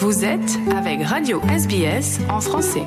Vous êtes avec Radio SBS en français.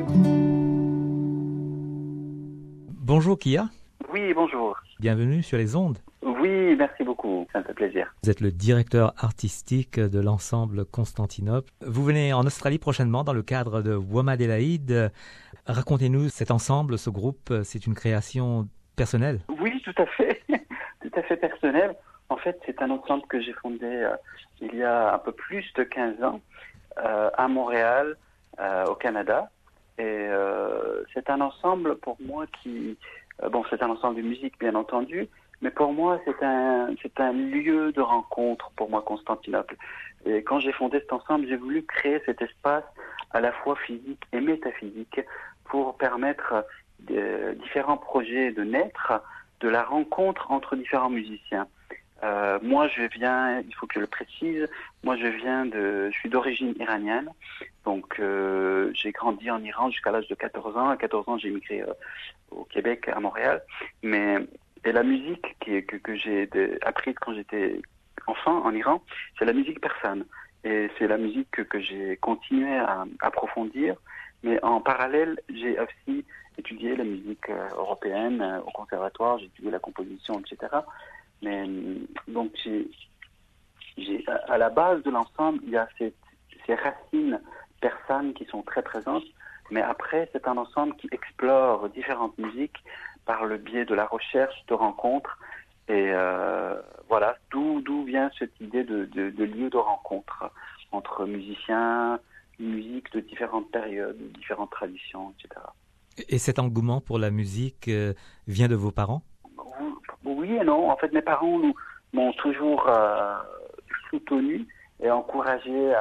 Bonjour Kia. Oui, bonjour. Bienvenue sur les ondes. Oui, merci beaucoup, ça me fait plaisir. Vous êtes le directeur artistique de l'ensemble Constantinople. Vous venez en Australie prochainement dans le cadre de Womadelaide. Racontez-nous cet ensemble, ce groupe, c'est une création personnelle? Oui, tout à fait, tout à fait personnel. En fait, c'est un ensemble que j'ai fondé il y a un peu plus de 15 ans à Montréal, au Canada. Et c'est un ensemble pour moi qui... c'est un ensemble de musique, bien entendu, mais pour moi, c'est un lieu de rencontre, pour moi, Constantinople. Et quand j'ai fondé cet ensemble, j'ai voulu créer cet espace à la fois physique et métaphysique pour permettre différents projets de naître, de la rencontre entre différents musiciens. Moi, il faut que je le précise, je suis d'origine iranienne, donc j'ai grandi en Iran jusqu'à l'âge de 14 ans. À 14 ans, j'ai immigré au Québec, à Montréal. Et la musique que j'ai apprise quand j'étais enfant en Iran, c'est la musique persane. Et c'est la musique que j'ai continué à approfondir. Mais en parallèle, j'ai aussi étudié la musique européenne au conservatoire, j'ai étudié la composition, etc. Mais donc, à la base de l'ensemble, il y a ces racines persanes qui sont très présentes. Mais après, c'est un ensemble qui explore différentes musiques par le biais de la recherche, de rencontres. Et voilà, d'où vient cette idée de lieu de rencontre entre musiciens, musique de différentes périodes, de différentes traditions, etc. Et cet engouement pour la musique vient de vos parents? Oui et non. En fait, mes parents m'ont toujours soutenu et encouragé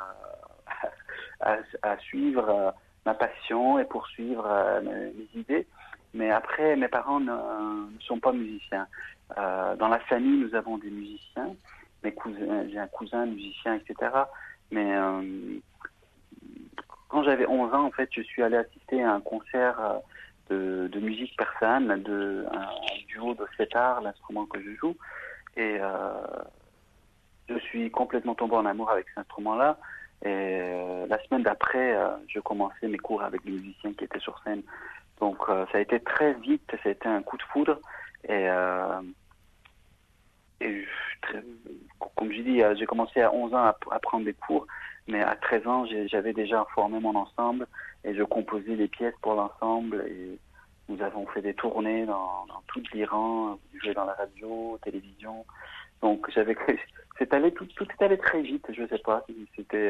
à suivre ma passion et poursuivre mes idées. Mais après, mes parents ne sont pas musiciens. Dans la famille, nous avons des musiciens. J'ai un cousin musicien, etc. Mais quand j'avais 11 ans, en fait, je suis allé assister à un concert de musique persane, un duo de setar, l'instrument que je joue. Et je suis complètement tombé en amour avec cet instrument-là. Et la semaine d'après, je commençais mes cours avec les musiciens qui étaient sur scène. Donc ça a été très vite, ça a été un coup de foudre. Et comme je dis, j'ai commencé à 11 ans à prendre des cours, mais à 13 ans, j'avais déjà formé mon ensemble et je composais des pièces pour l'ensemble. Et nous avons fait des tournées dans tout l'Iran, joué dans la radio, télévision. Donc tout est allé très vite, je sais pas si c'était...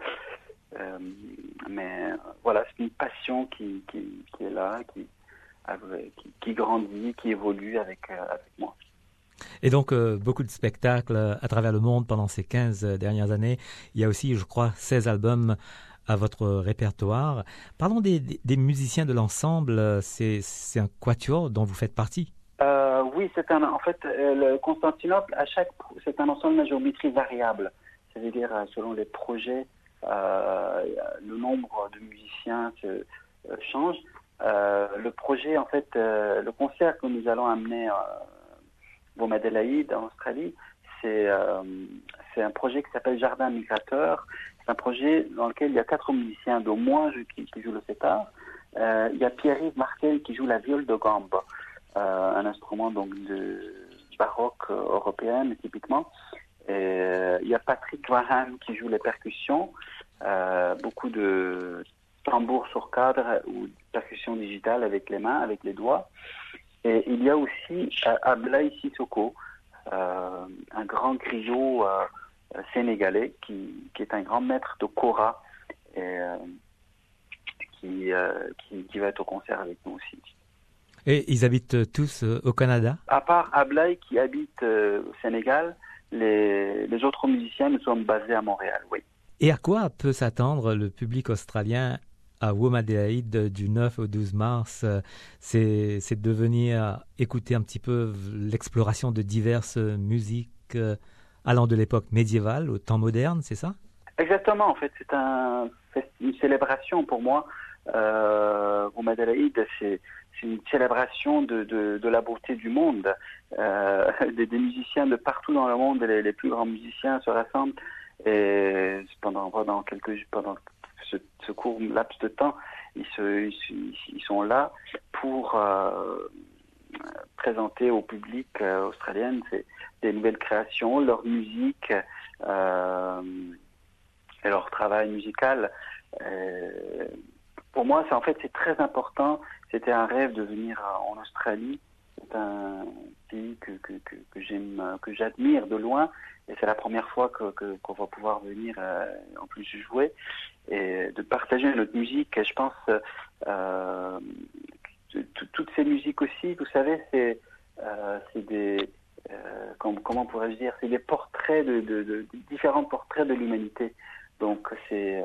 mais voilà, c'est une passion qui est là, qui grandit, qui évolue avec moi. Et donc, beaucoup de spectacles à travers le monde pendant ces 15 dernières années. Il y a aussi, je crois, 16 albums à votre répertoire. Parlons des musiciens de l'ensemble. C'est un quatuor dont vous faites partie. Oui, le Constantinople, c'est un ensemble à géométrie variable. C'est-à-dire, selon les projets, le nombre de musiciens change. Le projet, en fait, le concert que nous allons amener Womadelaide en Australie, c'est un projet qui s'appelle Jardin Migrateur. C'est un projet dans lequel il y a 4 musiciens, dont moi qui joue le setar. Il y a Pierre-Yves Martel qui joue la viole de gambe, un instrument donc de baroque européenne typiquement. Et il y a Patrick Vahan qui joue les percussions, beaucoup de tambours sur cadre ou percussions digitales avec les mains, avec les doigts. Et il y a aussi Ablaye Sissoko, un grand griot sénégalais qui est un grand maître de kora et qui va être au concert avec nous aussi. Et ils habitent tous au Canada? À part Ablaye qui habite au Sénégal, les autres musiciens, nous sommes basés à Montréal, oui. Et à quoi peut s'attendre le public australien à Womadelaide du 9 au 12 mars? C'est de venir écouter un petit peu l'exploration de diverses musiques allant de l'époque médiévale au temps moderne, c'est ça? Exactement, en fait, c'est une célébration pour moi. Womadelaide, c'est une célébration de la beauté du monde. Des musiciens de partout dans le monde, les plus grands musiciens se rassemblent. Et pendant ce court laps de temps, ils sont là pour présenter au public australien des nouvelles créations, leur musique et leur travail musical. Pour moi, c'est très important. C'était un rêve de venir en Australie. C'est un pays que j'admire de loin, et c'est la première fois qu'on va pouvoir venir en plus jouer et de partager notre musique. Et je pense toutes ces musiques aussi, vous savez, c'est des comment pourrais-je dire, c'est des portraits de différents portraits de l'humanité. Donc c'est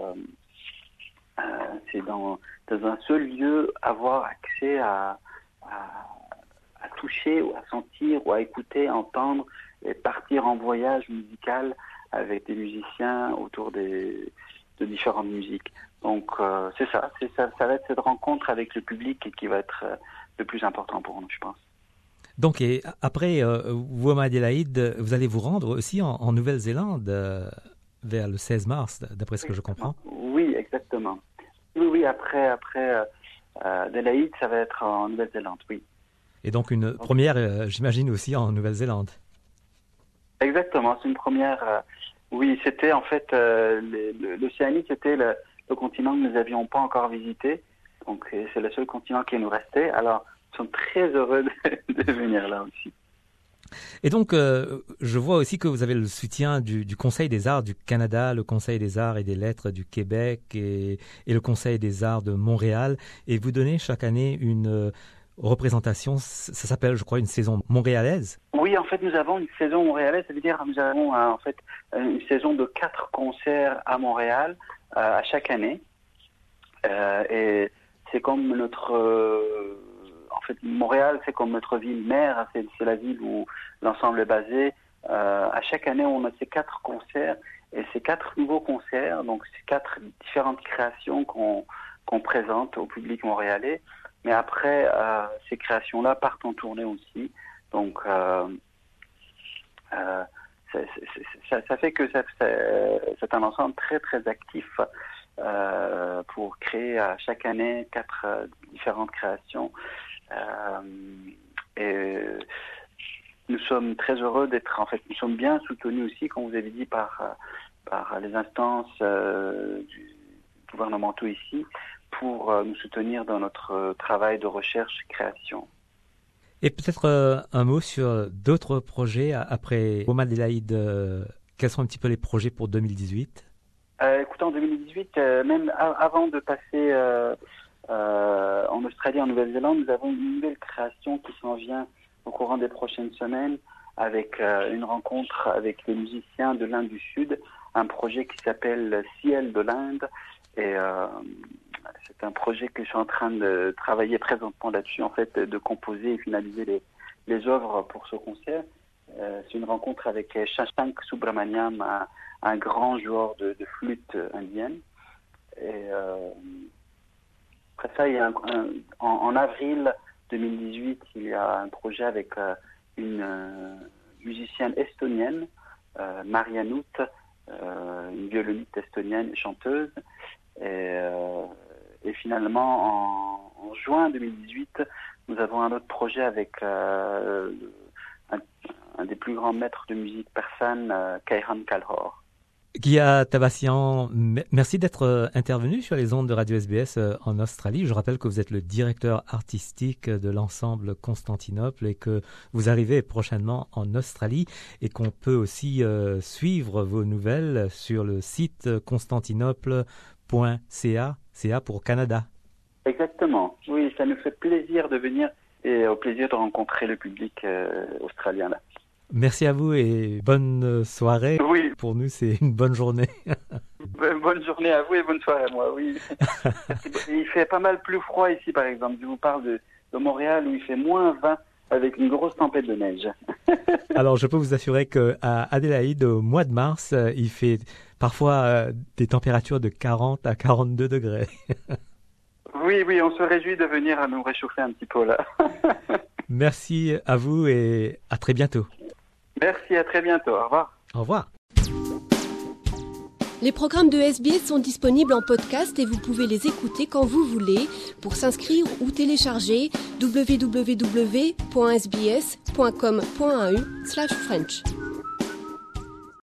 dans un seul lieu avoir accès à toucher ou à sentir ou à écouter, entendre et partir en voyage musical avec des musiciens autour de différentes musiques. Donc c'est ça va être cette rencontre avec le public qui va être le plus important pour nous, je pense. Donc et après Woma Adelaide, vous allez vous rendre aussi en Nouvelle-Zélande vers le 16 mars, d'après ce que je comprends. Oui, exactement. Oui, après Adelaide, ça va être en Nouvelle-Zélande, oui. Et donc une première, j'imagine, aussi en Nouvelle-Zélande. Exactement, c'est une première. Oui, c'était en fait l'Océanie, c'était le continent que nous n'avions pas encore visité. Donc c'est le seul continent qui nous restait. Alors, nous sommes très heureux de venir là aussi. Et donc, je vois aussi que vous avez le soutien du Conseil des arts du Canada, le Conseil des arts et des lettres du Québec et le Conseil des arts de Montréal. Et vous donnez chaque année une représentation, ça s'appelle, je crois, une saison montréalaise. Oui, en fait, nous avons une saison montréalaise, ça veut dire que nous avons en fait une saison de 4 concerts à Montréal à chaque année. Et c'est comme en fait, Montréal, c'est comme notre ville mère, c'est la ville où l'ensemble est basé. À chaque année, on a ces 4 concerts, et ces 4 nouveaux concerts, donc ces 4 différentes créations qu'on présente au public montréalais. Mais après, ces créations-là partent en tournée aussi. Donc, ça fait que c'est un ensemble très, très actif pour créer chaque année 4 différentes créations. Et nous sommes très heureux d'être, en fait, nous sommes bien soutenus aussi, comme vous avez dit, par les instances gouvernementaux ici, pour nous soutenir dans notre travail de recherche-création. Et peut-être un mot sur d'autres projets après Woma Adelaide. Quels sont un petit peu les projets pour 2018 ? Écoutez, en 2018, même avant de passer en Australie, en Nouvelle-Zélande, nous avons une nouvelle création qui s'en vient au courant des prochaines semaines avec une rencontre avec les musiciens de l'Inde du Sud, un projet qui s'appelle Ciel de l'Inde. Et c'est un projet que je suis en train de travailler présentement là-dessus, en fait, de composer et finaliser les œuvres pour ce concert. C'est une rencontre avec Shashank Subramaniam, un grand joueur de flûte indienne. Et après ça, il y a en avril 2018, il y a un projet avec une musicienne estonienne, Marianut, une violoniste estonienne et chanteuse. Et finalement, en juin 2018, nous avons un autre projet avec un des plus grands maîtres de musique persane, Kaihan Kalhor. Guya Tabassian, merci d'être intervenu sur les ondes de Radio SBS en Australie. Je rappelle que vous êtes le directeur artistique de l'ensemble Constantinople et que vous arrivez prochainement en Australie et qu'on peut aussi suivre vos nouvelles sur le site constantinople.ca, CA pour Canada. Exactement. Oui, ça nous fait plaisir de venir et au plaisir de rencontrer le public australien là. Merci à vous et bonne soirée. Oui. Pour nous, c'est une bonne journée. Bonne journée à vous et bonne soirée à moi, oui. Il fait pas mal plus froid ici, par exemple. Je vous parle de Montréal où il fait moins 20 avec une grosse tempête de neige. Alors, je peux vous assurer qu'à Adélaïde, au mois de mars, il fait parfois des températures de 40 à 42 degrés. Oui, on se réjouit de venir à nous réchauffer un petit peu là. Merci à vous et à très bientôt. Merci, à très bientôt. Au revoir. Au revoir. Les programmes de SBS sont disponibles en podcast et vous pouvez les écouter quand vous voulez. Pour s'inscrire ou télécharger, www.sbs.com.au/French.